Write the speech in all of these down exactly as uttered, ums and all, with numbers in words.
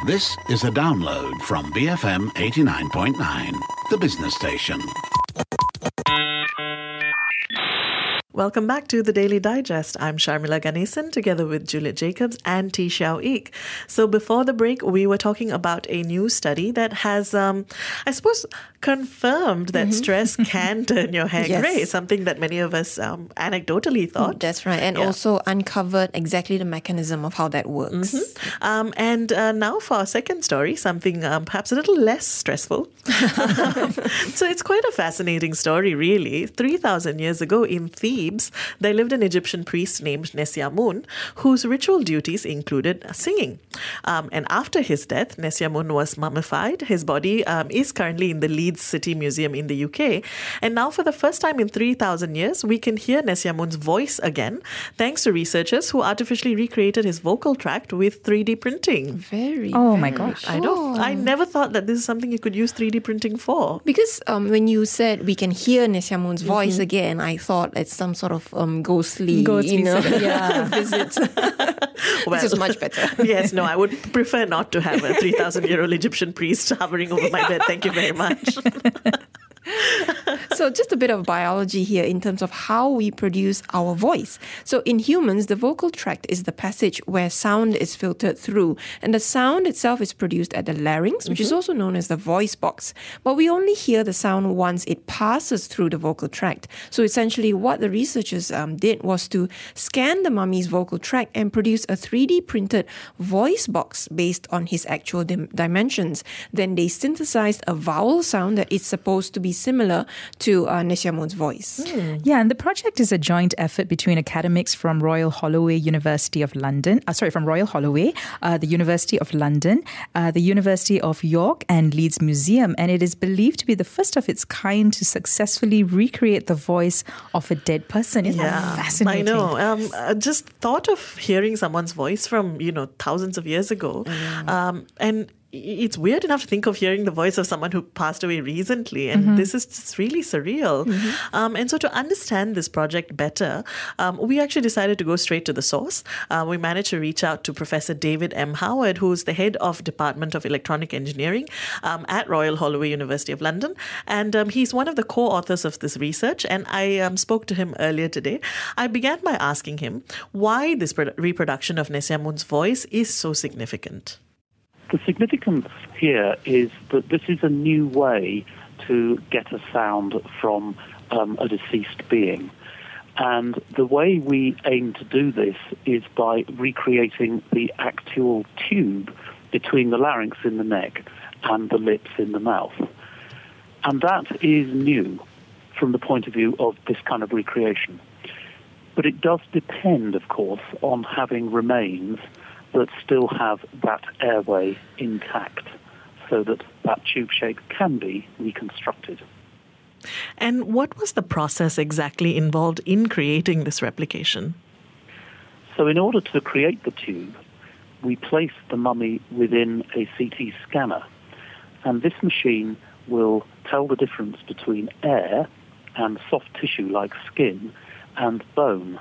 This is a download from B F M eighty-nine point nine, the business station. Welcome back to the Daily Digest. I'm Sharmila Ganesan together with Juliet Jacobs and T. Xiao Ik. So before the break, we were talking about a new study that has, um, I suppose, confirmed that mm-hmm. stress can turn your hair yes. grey, something that many of us um, anecdotally thought. That's right. And yeah. also uncovered exactly the mechanism of how that works. Mm-hmm. Um, and uh, now for our second story, something um, perhaps a little less stressful. um, so it's quite a fascinating story, really. three thousand years ago in Thebes, there lived an Egyptian priest named Nesyamun, whose ritual duties included singing. Um, and after his death, Nesyamun was mummified. His body um, is currently in the Leeds City Museum in the U K. And now for the first time in three thousand years, we can hear Nesyamun's voice again, thanks to researchers who artificially recreated his vocal tract with three D printing. Very, Oh very my gosh. I know. I never thought that this is something you could use three D printing for. Because um, when you said we can hear Nesyamun's mm-hmm. voice again, I thought it's some sort of um, ghostly, ghostly you know, yeah. visit. Well, this is much better. Yes, no, I would prefer not to have a three thousand year old Egyptian priest hovering over my bed. Thank you very much. So just a bit of biology here in terms of how we produce our voice. So in humans, the vocal tract is the passage where sound is filtered through. And the sound itself is produced at the larynx, which mm-hmm. is also known as the voice box. But we only hear the sound once it passes through the vocal tract. So essentially what the researchers um, did was to scan the mummy's vocal tract and produce a three D printed voice box based on his actual dim- dimensions. Then they synthesized a vowel sound that is supposed to be similar to uh, Nesyamun's voice. Mm. Yeah, and the project is a joint effort between academics from Royal Holloway University of London, uh, sorry, from Royal Holloway, uh, the University of London, uh, the University of York and Leeds Museum, and it is believed to be the first of its kind to successfully recreate the voice of a dead person. Isn't yeah, that fascinating? I know. Um, I just thought of hearing someone's voice from, you know, thousands of years ago. Mm. Um, and it's weird enough to think of hearing the voice of someone who passed away recently, and mm-hmm. this is just really surreal. Mm-hmm. Um, and so to understand this project better, um, we actually decided to go straight to the source. Uh, we managed to reach out to Professor David M. Howard, who's the head of Department of Electronic Engineering um, at Royal Holloway University of London. And um, he's one of the co-authors of this research, and I um, spoke to him earlier today. I began by asking him why this pro- reproduction of Nesyamun's voice is so significant. The significance here is that this is a new way to get a sound from um, a deceased being. And the way we aim to do this is by recreating the actual tube between the larynx in the neck and the lips in the mouth. And that is new from the point of view of this kind of recreation. But it does depend, of course, on having remains that still have that airway intact so that that tube shape can be reconstructed. And what was the process exactly involved in creating this replication? So in order to create the tube, we placed the mummy within a C T scanner, and this machine will tell the difference between air and soft tissue like skin and bone.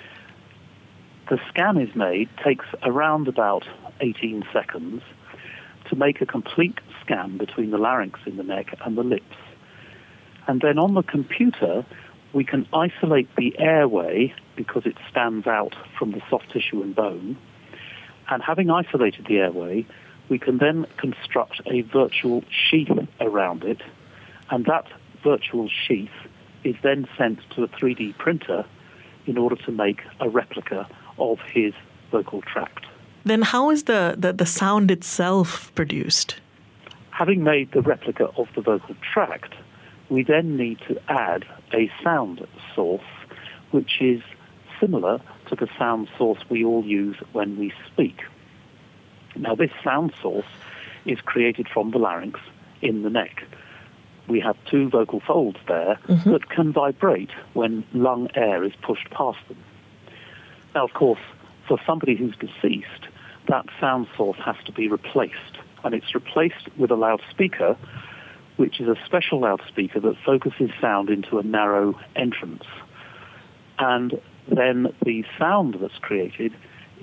The scan is made, takes around about eighteen seconds to make a complete scan between the larynx in the neck and the lips. And then on the computer, we can isolate the airway because it stands out from the soft tissue and bone. And having isolated the airway, we can then construct a virtual sheath around it. And that virtual sheath is then sent to a three D printer in order to make a replica of his vocal tract. Then how is the, the, the sound itself produced? Having made the replica of the vocal tract, we then need to add a sound source, which is similar to the sound source we all use when we speak. Now, this sound source is created from the larynx in the neck. We have two vocal folds there mm-hmm. that can vibrate when lung air is pushed past them. Now, of course, for somebody who's deceased, that sound source has to be replaced. And it's replaced with a loudspeaker, which is a special loudspeaker that focuses sound into a narrow entrance. And then the sound that's created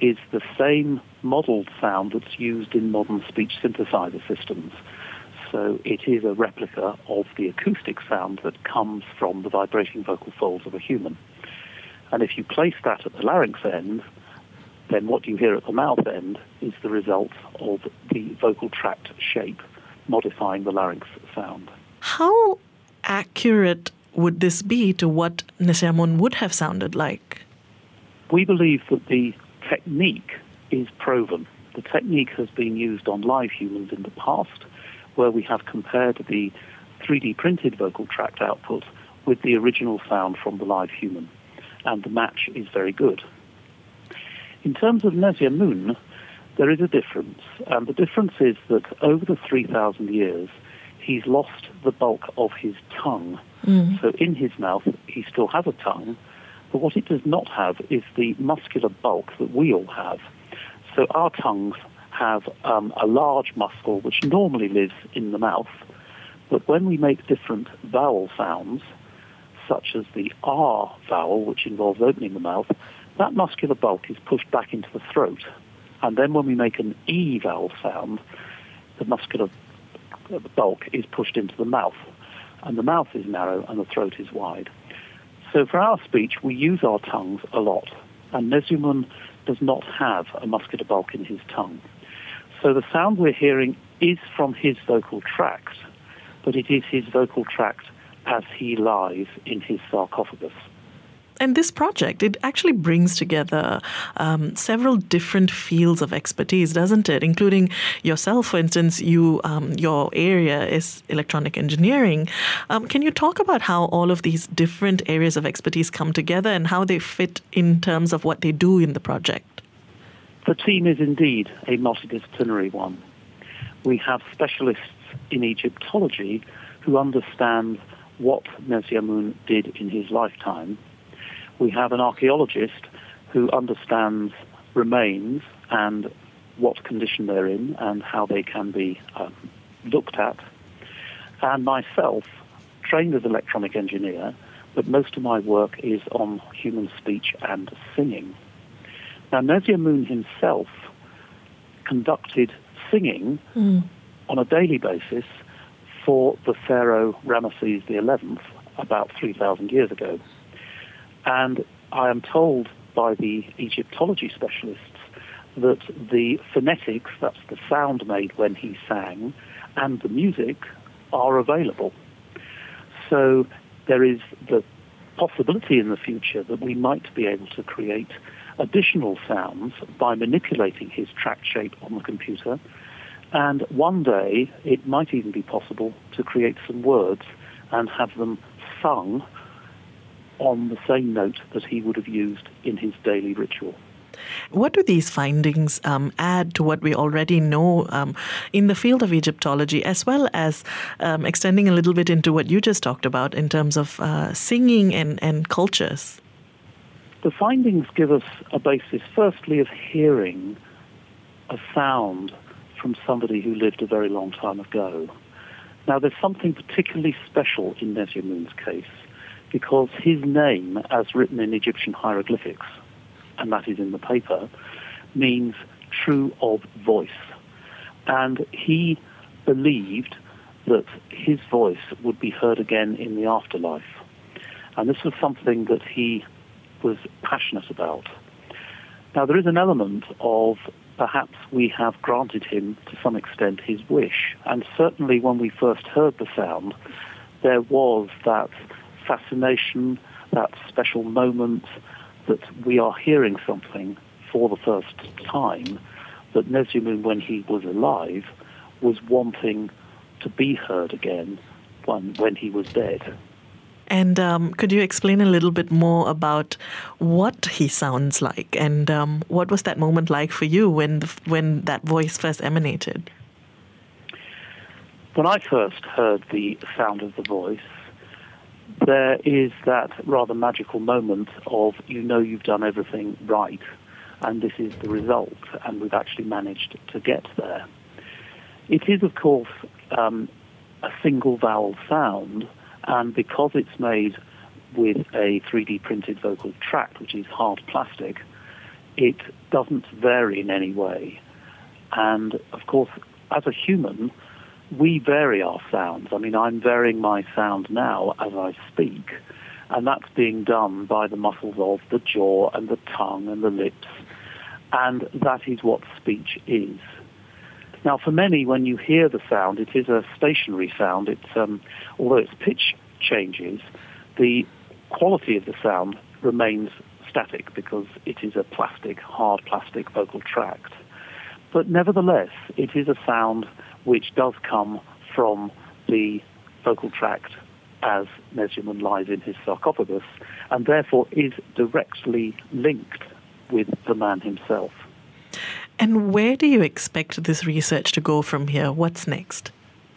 is the same modeled sound that's used in modern speech synthesizer systems. So it is a replica of the acoustic sound that comes from the vibrating vocal folds of a human. And if you place that at the larynx end, then what you hear at the mouth end is the result of the vocal tract shape modifying the larynx sound. How accurate would this be to what Nesyamun would have sounded like? We believe that the technique is proven. The technique has been used on live humans in the past, where we have compared the three D printed vocal tract output with the original sound from the live human, and the match is very good. In terms of Nesyamun, there is a difference, and the difference is that over the three thousand years, he's lost the bulk of his tongue. Mm. So in his mouth, he still has a tongue, but what it does not have is the muscular bulk that we all have. So our tongues have um, a large muscle which normally lives in the mouth, but when we make different vowel sounds, such as the R vowel, which involves opening the mouth, that muscular bulk is pushed back into the throat. And then when we make an E vowel sound, the muscular bulk is pushed into the mouth. And the mouth is narrow and the throat is wide. So for our speech, we use our tongues a lot. And Nesyamun does not have a muscular bulk in his tongue. So the sound we're hearing is from his vocal tract, but it is his vocal tract as he lies in his sarcophagus. And this project, it actually brings together um, several different fields of expertise, doesn't it? Including yourself, for instance, you um, your area is electronic engineering. Um, can you talk about how all of these different areas of expertise come together and how they fit in terms of what they do in the project? The team is indeed a multidisciplinary one. We have specialists in Egyptology who understand what Nesyamun did in his lifetime. We have an archaeologist who understands remains and what condition they're in and how they can be um, looked at. And myself, trained as an electronic engineer, but most of my work is on human speech and singing. Now, Nesyamun himself conducted singing mm. on a daily basis for the pharaoh Ramesses the eleventh about three thousand years ago. And I am told by the Egyptology specialists that the phonetics, that's the sound made when he sang, and the music are available. So there is the possibility in the future that we might be able to create additional sounds by manipulating his tract shape on the computer. And one day it might even be possible to create some words and have them sung on the same note that he would have used in his daily ritual. What do these findings um, add to what we already know um, in the field of Egyptology, as well as um, extending a little bit into what you just talked about in terms of uh, singing and, and cultures? The findings give us a basis, firstly, of hearing a sound from somebody who lived a very long time ago. Now, there's something particularly special in Nesyamun's case, because his name, as written in Egyptian hieroglyphics, and that is in the paper, means true of voice. And he believed that his voice would be heard again in the afterlife. And this was something that he was passionate about. Now, there is an element of perhaps we have granted him, to some extent, his wish. And certainly when we first heard the sound, there was that fascination, that special moment that we are hearing something for the first time that Nesyamun, when he was alive, was wanting to be heard again when, when he was dead. And um, could you explain a little bit more about what he sounds like, and um, what was that moment like for you when the, when that voice first emanated? When I first heard the sound of the voice, there is that rather magical moment of, you know, you've done everything right, and this is the result, and we've actually managed to get there. It is, of course, um, a single vowel sound, and because it's made with a three D printed vocal tract, which is hard plastic, it doesn't vary in any way. And, of course, as a human, we vary our sounds. I mean, I'm varying my sound now as I speak, and that's being done by the muscles of the jaw and the tongue and the lips, and that is what speech is. Now, for many, when you hear the sound, it is a stationary sound. It's um, although its pitch changes, the quality of the sound remains static because it is a plastic, hard plastic vocal tract. But nevertheless, it is a sound which does come from the vocal tract as Nesyamun lies in his sarcophagus, and therefore is directly linked with the man himself. And where do you expect this research to go from here? What's next?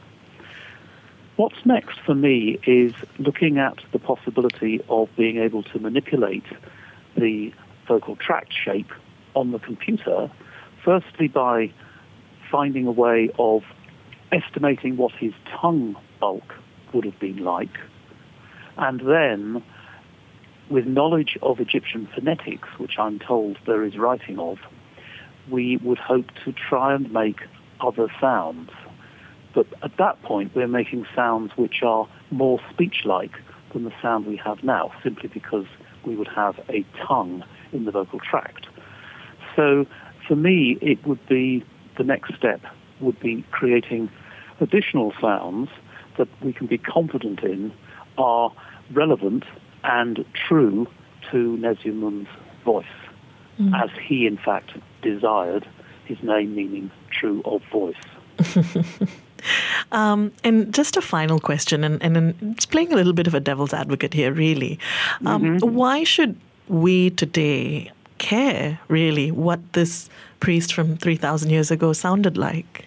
What's next for me is looking at the possibility of being able to manipulate the vocal tract shape on the computer, firstly by finding a way of estimating what his tongue bulk would have been like, and then with knowledge of Egyptian phonetics, which I'm told there is writing of, we would hope to try and make other sounds. But at that point, we're making sounds which are more speech-like than the sound we have now, simply because we would have a tongue in the vocal tract. So for me, it would be, the next step would be creating additional sounds that we can be confident in are relevant and true to Nesyamun's voice, mm. as he, in fact, desired, his name meaning true of voice. Um, and just a final question, and, and it's playing a little bit of a devil's advocate here, really. Um, mm-hmm. Why should we today care, really, what this priest from three thousand years ago sounded like?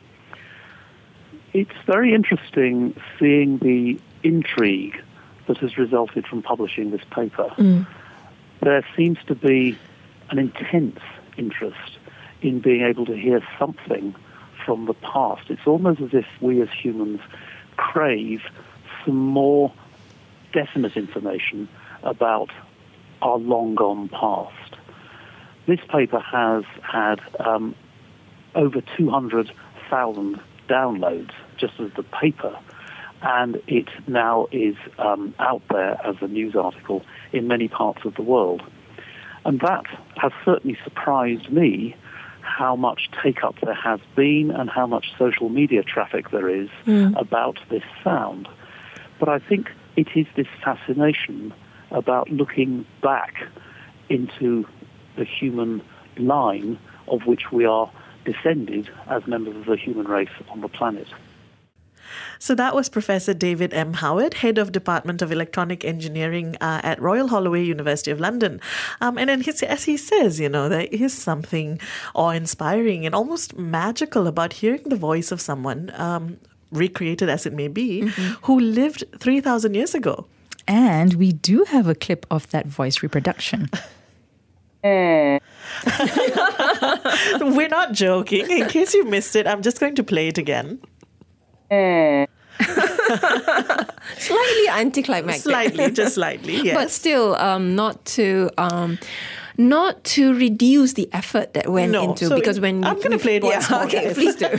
It's very interesting seeing the intrigue that has resulted from publishing this paper. Mm. There seems to be an intense interest in being able to hear something from the past. It's almost as if we as humans crave some more definite information about our long-gone past. This paper has had um, over two hundred thousand downloads just as the paper, and it now is um, out there as a news article in many parts of the world. And that has certainly surprised me, how much take-up there has been and how much social media traffic there is mm. about this sound. But I think it is this fascination about looking back into the human line of which we are descended as members of the human race on the planet. So that was Professor David M. Howard, Head of Department of Electronic Engineering uh, at Royal Holloway, University of London. Um, and then his, as he says, you know, there is something awe-inspiring and almost magical about hearing the voice of someone, um, recreated as it may be, mm-hmm. who lived three thousand years ago. And we do have a clip of that voice reproduction. We're not joking. In case you missed it, I'm just going to play it again. Slightly anticlimactic. Slightly, just slightly, yes. But still, um, not to um, not to reduce the effort that went no, into so because when I'm going to play it once yeah, more. Okay, guys. please do.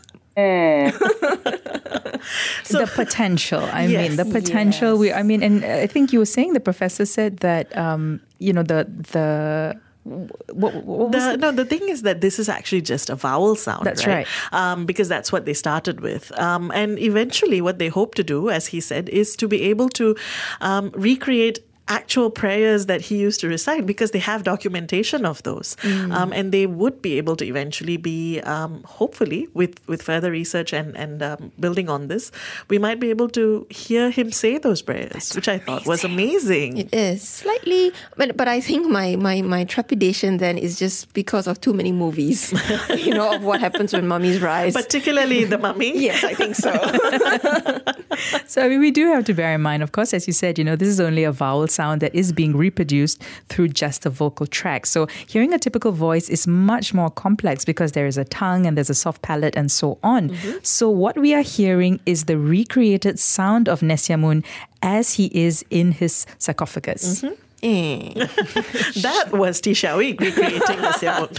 So, the potential. I yes, mean, the potential. Yes. We. I mean, and I think you were saying the professor said that um, you know the the. What, what was the, it? no, the thing is that this is actually just a vowel sound. That's right. right. Um, because that's what they started with. Um, and eventually what they hope to do, as he said, is to be able to um, recreate actual prayers that he used to recite because they have documentation of those. Mm. Um, and they would be able to eventually be, um, hopefully, with, with further research and, and um, building on this, we might be able to hear him say those prayers, That's which I thought was amazing. It is. Slightly, but, but I think my, my, my trepidation then is just because of too many movies, you know, of what happens when mummies rise. Particularly The Mummy. Yes, I think so. So, I mean, we do have to bear in mind, of course, as you said, you know, this is only a vowel sound that is being reproduced through just the vocal tract. So hearing a typical voice is much more complex because there is a tongue and there's a soft palate and so on. Mm-hmm. So what we are hearing is the recreated sound of Nesyamun as he is in his sarcophagus. Mm-hmm. Eh. That was Tishawi recreating Nesyamun.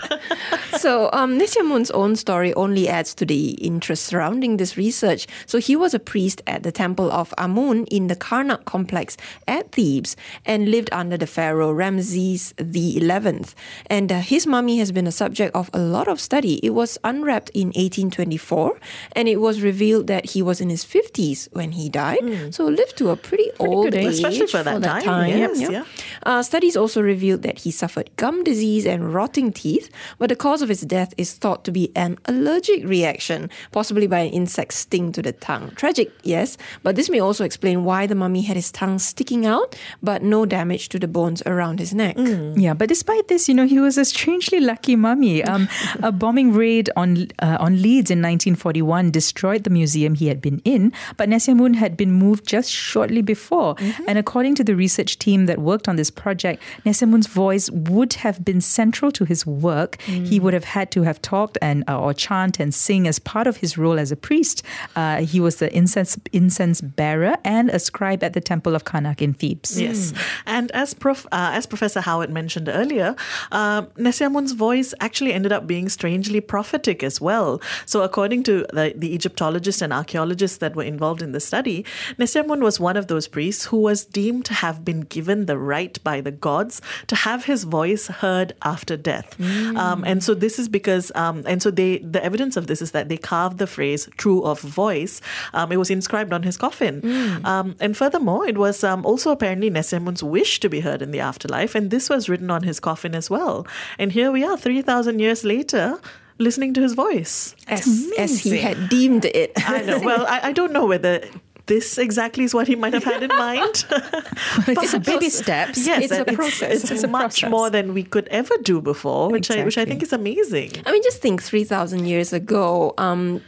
So um, Nesyamun's own story only adds to the interest surrounding this research. So he was a priest at the temple of Amun in the Karnak complex at Thebes and lived under the pharaoh Ramses the eleventh. And uh, his mummy has been a subject of a lot of study. It was unwrapped in eighteen twenty-four and it was revealed that he was in his fifties when he died. Mm. So lived to a pretty, pretty old good, age. Especially for that, for that time. time. Yes, yeah. yeah. Uh, studies also revealed that he suffered gum disease and rotting teeth, but the cause of his death is thought to be an allergic reaction, possibly by an insect sting to the tongue. Tragic, yes, but this may also explain why the mummy had his tongue sticking out, but no damage to the bones around his neck. Mm. Yeah, but despite this, you know, he was a strangely lucky mummy. Um, a bombing raid on uh, on Leeds in nineteen forty-one destroyed the museum he had been in, but Nesyamun had been moved just shortly before. Mm-hmm. And according to the research team that worked on this project, Nesyamun's voice would have been central to his work. Mm. He would have had to have talked and uh, or chant and sing as part of his role as a priest. Uh, he was the incense incense bearer and a scribe at the temple of Karnak in Thebes. Yes, mm. and as Prof, uh, as Professor Howard mentioned earlier, uh, Nesyamun's voice actually ended up being strangely prophetic as well. So according to the, the Egyptologists and archaeologists that were involved in the study, Nesyamun was one of those priests who was deemed to have been given the right by the gods to have his voice heard after death. Mm. Um, and so this is because, um, and so they, the evidence of this is that they carved the phrase "true of voice." Um, it was inscribed on his coffin. Mm. Um, and furthermore, it was um, also apparently Nesyamun's wish to be heard in the afterlife. And this was written on his coffin as well. And here we are, three thousand years later, listening to his voice. As, as he had deemed it. I know. Well, I, I don't know whether this exactly is what he might have had in mind. It's a baby steps. Yes, it's a it's, process. It's, it's a much process. more than we could ever do before, which exactly. I which I think is amazing. I mean, just think three thousand years ago, um,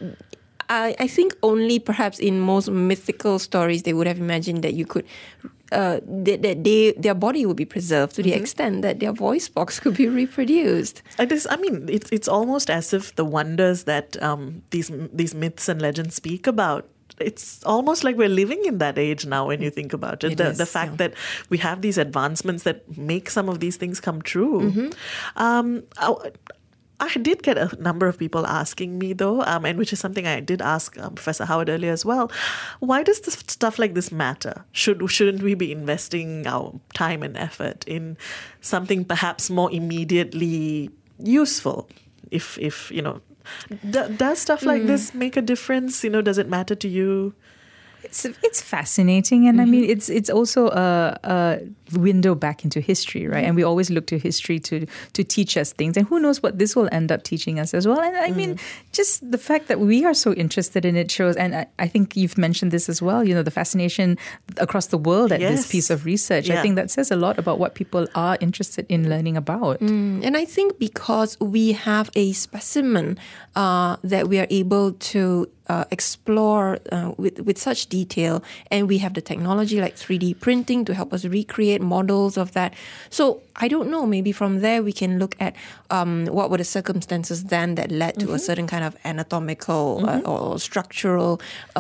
I, I think only perhaps in most mythical stories they would have imagined that you could uh, that, that they their body would be preserved to the mm-hmm. extent that their voice box could be reproduced. It is. I mean, it's it's almost as if the wonders that um, these these myths and legends speak about. It's almost like we're living in that age now when you think about it. it the is, the fact yeah. that we have these advancements that make some of these things come true. Mm-hmm. Um, I, I did get a number of people asking me though, um, and which is something I did ask um, Professor Howard earlier as well. Why does this stuff like this matter? Should, shouldn't we be investing our time and effort in something perhaps more immediately useful? If, if you know, D- does stuff like mm. this make a difference? You know, does it matter to you? It's it's fascinating, and mm-hmm. I mean, it's it's also a, a window back into history, right? Mm-hmm. And we always look to history to to teach us things, and who knows what this will end up teaching us as well. And I mm. mean, just the fact that we are so interested in it shows, and I, I think you've mentioned this as well. You know, the fascination across the world at yes. this piece of research. Yeah. I think that says a lot about what people are interested in learning about. Mm. And I think because we have a specimen uh, that we are able to Uh, explore uh, with with such detail, and we have the technology like three D printing to help us recreate models of that. So I don't know, maybe from there we can look at um, what were the circumstances then that led to mm-hmm. a certain kind of anatomical mm-hmm. uh, or structural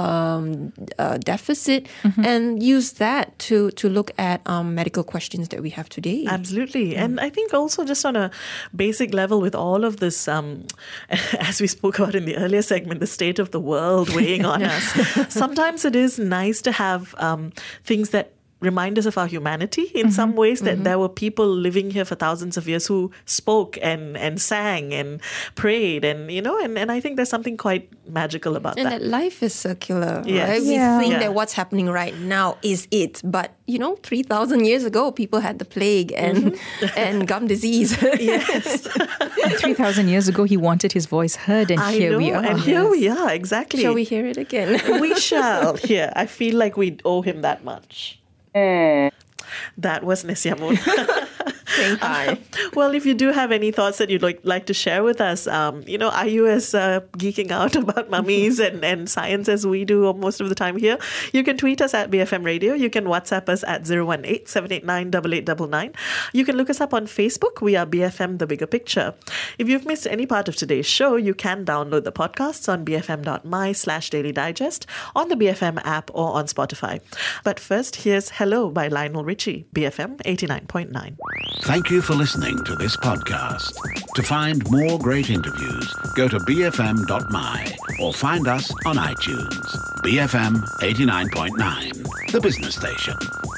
um, uh, deficit, mm-hmm. and use that to to look at um, medical questions that we have today. Absolutely. Mm. And I think also just on a basic level with all of this, um, as we spoke about in the earlier segment, the state of the world weighing on us. Sometimes it is nice to have um, things that remind us of our humanity in mm-hmm. some ways, that mm-hmm. there were people living here for thousands of years who spoke and, and sang and prayed, and you know, and, and I think there's something quite magical about and that. And that life is circular, yes. right? We yeah. think yeah. that what's happening right now is it, but you know, three thousand years ago, people had the plague and mm-hmm. and gum disease. Yes. three thousand years ago, he wanted his voice heard, and I here know, we are. and here we are, exactly. Shall we hear it again? We shall. Here, I feel like we owe him that much. That was Nesyamun. saying hi. Well, if you do have any thoughts that you'd like, like to share with us, um, you know, are you as uh, geeking out about mummies and, and science as we do most of the time here? You can tweet us at B F M Radio. You can WhatsApp us at zero one eight, seven eight nine, eight eight nine nine. You can look us up on Facebook. We are B F M The Bigger Picture. If you've missed any part of today's show, you can download the podcasts on bfm.my slash daily digest, on the B F M app or on Spotify. But first, here's Hello by Lionel Richie, B F M eighty-nine point nine. Thank you for listening to this podcast. To find more great interviews, go to b f m dot m y or find us on iTunes. B F M eighty-nine point nine, the business station.